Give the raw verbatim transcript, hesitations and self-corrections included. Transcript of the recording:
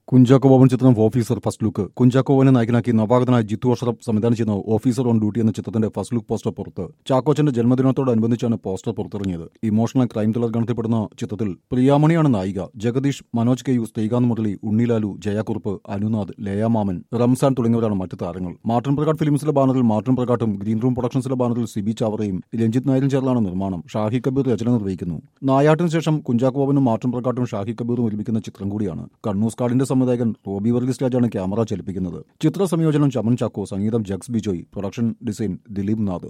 കുഞ്ചാക്കോ ബോബൻ ചിത്രം officer first look Kunchacko ബോബനെ നായകനാക്കി നവാഗതനായ ജിത്തു അഷ്റഫ് സംവിധാനം ചെയ്യുന്ന ഓഫീസർ ഓൺ ഡ്യൂട്ടി എന്ന ചിത്രത്തിന്റെ ഫസ്റ്റ് ലുക്ക് പോസ്റ്റർ പുറത്ത്. ചാക്കോച്ചന്റെ ജന്മദിനത്തോടനുബന്ധിച്ചാണ് പോസ്റ്റർ പുറത്തിറങ്ങിയത്. ഇമോഷണൽ ക്രൈം ത്രില്ലർ ഗണത്തിൽപ്പെടുന്ന ചിത്രത്തിൽ പ്രിയാമണിയാണ് നായിക. ജഗദീഷ്, മനോജ് കെ യു, ശ്രീകാന്ത് മുരളി, ഉണ്ണിലാലു, ജയാകുറുപ്പ്, അനുനാഥ്, ലയാമാമൻ, റംസാൻ തുടങ്ങിയവരാണ് മറ്റു താരങ്ങൾ. മാർട്ടിൻ പ്രകാട്ട് ഫിലിംസിലെ ബാനറിൽ മാർട്ടിൻ പ്രകാട്ടും ഗ്രീൻ റൂം പ്രൊഡക്ഷൻസിലെ ബാനറിൽ സിബി ചാവറയും രഞ്ജിത്ത് നായരും ചേർന്നാണ് നിർമ്മാണം. ഷാഹി കബീർ രചന നിർവഹിക്കുന്നു. നായാട്ടിന് ശേഷം കുഞ്ചാക്കോ ബോബനും മാർട്ടിൻ പ്രകാട്ടും ഷാഹി കബീറും ഒരുമിക്കുന്ന ചിത്രം കൂടിയാണ്. കണ്ണൂസ് കാർഡിന്റെ സംവിധായകൻ റോബി വർഗീസ് രാജാണ് ക്യാമറ ചലിപ്പിക്കുന്നത്. ചിത്ര സംയോജനം ചമൻ ചാക്കോ, സംഗീതം ജഗ്സ് ബിജോയ്, പ്രൊഡക്ഷൻ ഡിസൈൻ ദിലീപ് നാഥ്.